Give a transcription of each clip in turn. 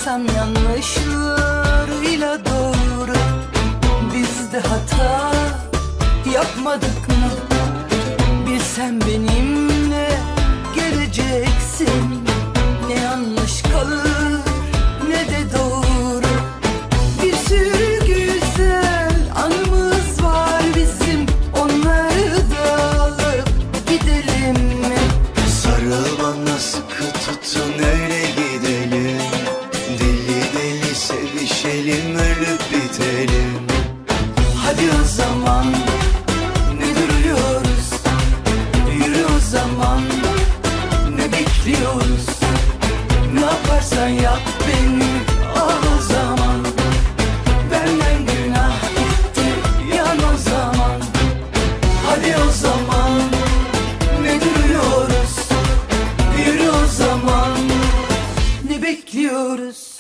İnsan yanlışlarıyla doğru. Biz de hata yapmadık mı? Bilsen benimle geleceksin. Ne yanlış kalır ne de doğru. Bir sürü güzel anımız var bizim, onları da alıp gidelim mi? Sarıl bana sıkı tutun öyle gidelim. Deli deli sevişelim, ölüp bitelim. Hadi o zaman ne duruyoruz? Yürü o zaman, ne bekliyoruz? Ne yaparsan yap beni al o zaman. Benden günah gitti yan o zaman. Hadi o zaman ne duruyoruz? Yürü o zaman, ne bekliyoruz?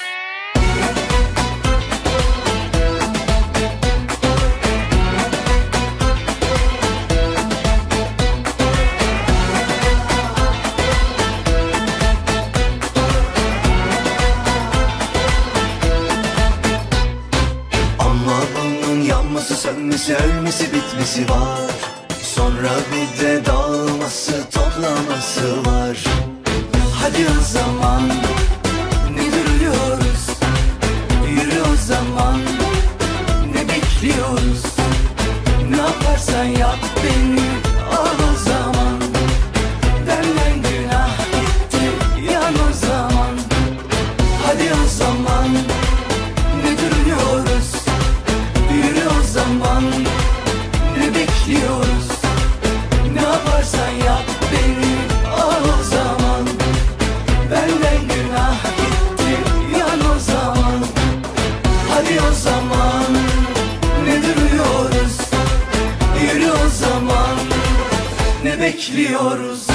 Yanması, sönmesi, ölmesi, bitmesi var. Sonra bir de dağılması, toplaması var. Hadi o zaman ne duruyoruz? Yürü o zaman, ne bekliyoruz? Ne yaparsan yap beni al o zaman. Benden günah gitti yan o zaman. Hadi o zaman ne duruyoruz? Yürü o zaman, ne bekliyoruz? Ne yaparsan yap beni al o zaman. Benden günah gitti yan o zaman. Hadi o zaman ne duruyoruz? Yürü o zaman, ne bekliyoruz?